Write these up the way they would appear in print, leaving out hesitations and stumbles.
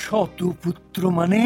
শতপুত্র মানে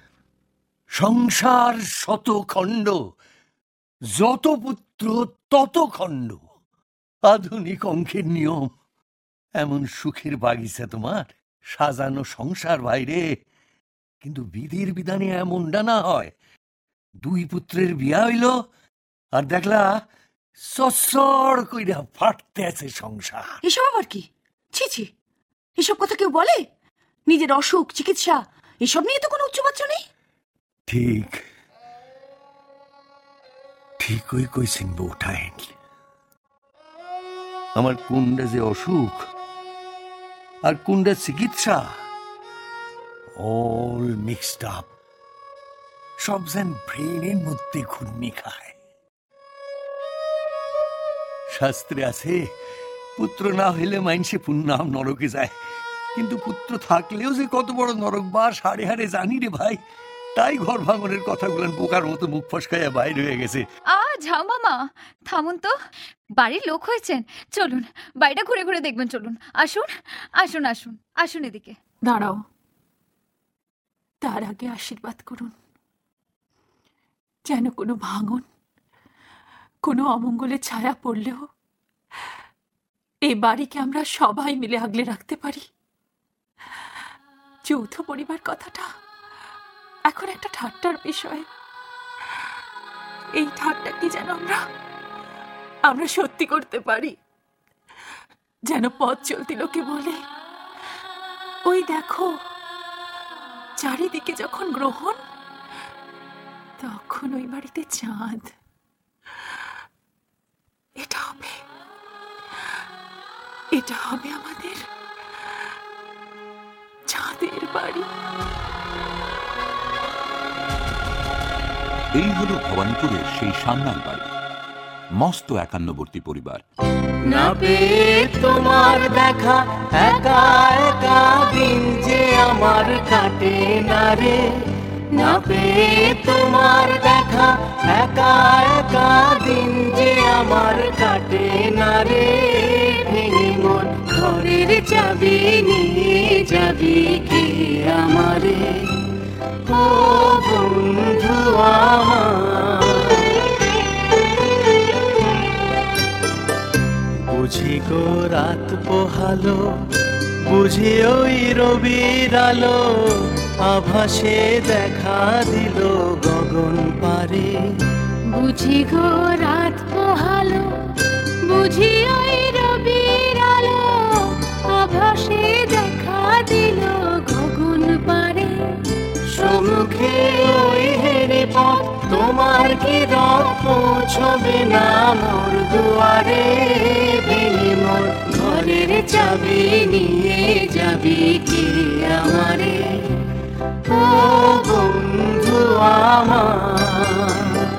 সংসার শতখণ্ড, যত পুত্র তত খণ্ড। আধুনিক অঙ্কের নিয়ম। এমন সুখের বাগিচা তোমার, সাজানো সংসার বাইরে, কিন্তু বিধির বিধানে এমনটা না হয়। দুই পুত্রের বিয়া হইল আর দেখলা সসর কইরা ফাটতে আছে সংসার। এসব আবার কি? ছি ছি, এসব কথা কেউ বলে? নিজের অসুখ চিকিৎসা এসব নিয়ে তো কোনো উচ্চবাচ্য নেই। ঠিক ঠিকই কইছেন বউঠাইন। আমার কোনটা যে অসুখ আর কোনটা চিকিৎসা, অল মিক্সড আপ। সব যেন ব্রেনের মধ্যে ঘূর্ণি খায়। শাস্ত্রে আছে পুত্র না হইলে মাইনসে পুণ্যাম নরকে যায়, কিন্তু পুত্র থাকলেও যে কত বড় নরকবাস হাড়ে হাড়ে জানি রে ভাই। তাই ঘর ভাঙনের কথাগুলো বোকার মতো মুখ ফসকাইয়া বাইরে হয়ে গেছে। যাও মামা, থামুন তো। বাড়ির লোক হয়েছেন, চলুন বাড়িটা ঘুরে ঘুরে দেখবেন। চলুন, আসুন আসুন আসুন আসুন এদিকে। দাঁড়াও, তার আগে আশীর্বাদ করুন, যেন কোনো ভাঙন, কোনো অমঙ্গলের ছায়া পড়লেও এই বাড়িকে আমরা সবাই মিলে আগলে রাখতে পারি। যৌথ পরিবার কথাটা এখন একটা ঠাট্টার বিষয়। এই ঠাট্টা কি যেন আমরা সত্যি করতে পারি, যেন পথ চলতি লোকে বলে, ওই দেখো চারিদিকে যখন গ্রহণ, তখন ওই বাড়িতে চাঁদ। এটা হবে আমাদের চাঁদের বাড়ি। এই হলো ভবানীপুরের সেই সান্যাল বাড়ি, মস্ত একান্নবর্তী পরিবার। না পেয়ে তোমার দেখা একা একা দিন যে আমার কাটে না রে, না পেয়ে তোমার দেখা একা একা দিন যে আমার কাটে না রে। ভেঙে মন ঘরের চাবি নিয়ে যাবি কে আমারে, ও বন্ধু আমার। বুঝি গো রাত পোহালো, বুঝি ওই রবির আলো, আভাসে দেখা দিল গগন পারে। বুঝি গো রাত পোহালো, বুঝি ওই রবির আলো, আভাসে দেখা দিল গগন পারে। সম্মুখে ওই হেরে পথ, তোমার কি রথ পৌঁছবে না মোর দুয়ারে। ভেঙে মোর ঘরের চাবি নিয়ে যাবি কে আমারে, ও বন্ধু আমার।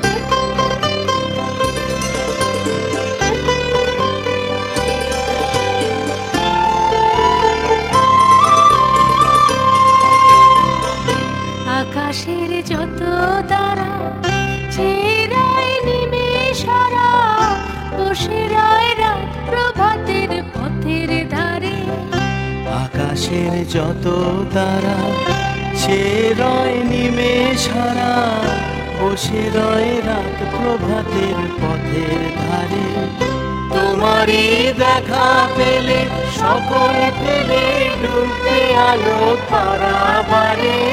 আকাশের যত তারা ছেড়ায় নিমেষারা, বসে রয় রাত প্রভাতের পথের ধারে। আকাশের যত তারা ছেড়ায় নিমেষারা, বসে রয় রাত প্রভাতের পথের ধারে। তোমারই দেখা পেলে সকল ফেলে ডুবতে আলো পারাবারে।